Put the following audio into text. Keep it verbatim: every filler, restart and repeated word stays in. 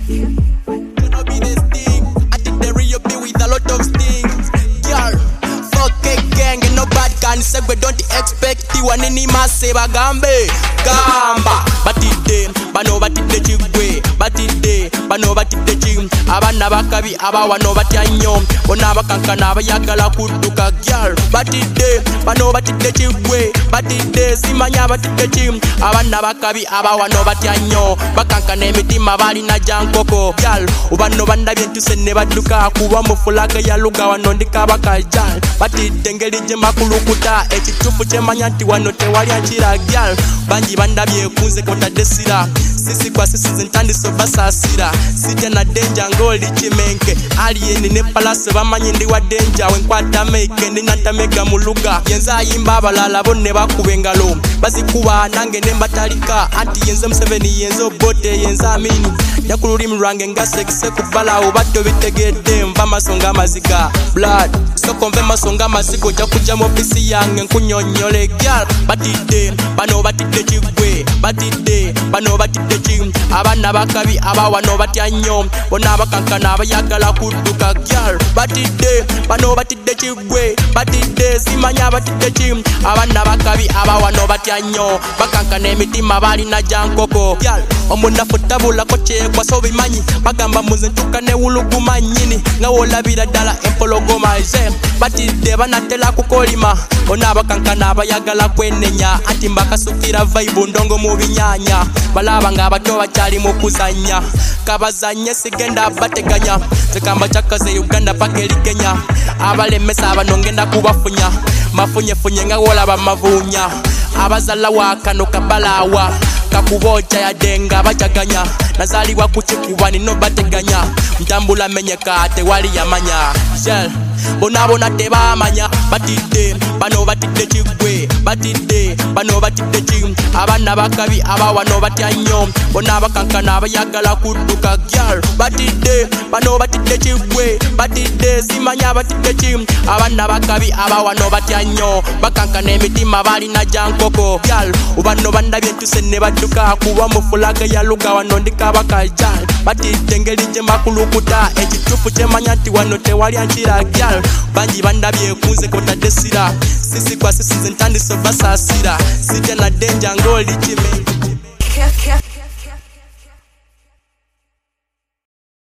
Gonna be this thing. I think the real be with a lot of stings. Girl, fuck a gang and no bad can say we don't expect you and any massive bagambe. Gamba, but it day, bano but it chigwe, but it day, bano but it chim. Abana bakabi abawa no batanyo. Bona bakankana bayagala kuduka girl. But it day, bano but it chigwe, but it day simanya but it chim. Abana bakabi abawa no batanyo. Bakankana emitima bali na jankoko girl. Ubano banda bintu sene baduka kuba mufulaga ya luga wanondika bakajal. But it dengeli jema kulukuta ekitufu chemanya nti wano tewali anchira girl. Banji banda byekunze kota desira. Sisi kwa sisi zintandiso basasira. Sija na danger ngoli chimenke. Alien ne palace bamanyi ndi wa danger. Wenkwata meke ndi natamega muluga. Yenza yimba balala bonne bakubengalo. Bazikuba nange ne mbatalika. Anti yenza mseveni yenzo bote yenza amini. Yakuluri mrange ngase kise kubala ubato bitegede mva masonga maziga. Blood soko mve masonga mazigo jakuja mu pisi yange nkunyonyole girl. Batide bano batide chigwe. Batide bano batide chim. Abana bakabi abawa no batyanyo. Bona bakankana abayagala kuduka girl. Batide bano batide chigwe. Batide simanya batide chim. Abana bakabi abawa no batyanyo. Bakankana emitima bali na jankoko girl. Omunda fotabula koche kwa so bimanyi. Bagamba muze ntuka ne wuluguma nyini. Nga wola bira dala empologoma ise. Batide banatela kukolima. Bona bakankana abayagala kwenenya. Anti mbakasukira vibe ndongo mu binyanya. Balaba nga abato bakyali mu kuzanya. Kabazanye sigenda bateganya. Tekamba chakaze Uganda pakeli Kenya. Abalemesa abanongenda kubafunya. Mafunye funye nga wola bamavunya. Abazala wakano kabalawa. Kakubocha ya denga bachaganya. Nazaliwa kuchikuba nino bateganya. Mtambula menyeka ate wali yamanya. Shell bona bona teba manya. Batide bano batide chigwe. Batide bano batide chim. Abana bakabi abawa no batyanyo. Bona bakankana abayagala kuduka girl. Batide bano batide chigwe. Batide simanya batide chim. Abana bakabi abawa no batyanyo. Bakankana emitima bali na jankoko girl. Ubano banda bintu sene baduka kuba mufulaga ya luga wanondika bakajal. Batide ngeli jema kulukuta ekitufu chemanya nti wano tewali anchira girl. Banji banda byekunze kota desira. Sisi kwa sisi zintandiso basasira. Sija na danger ngoli chime.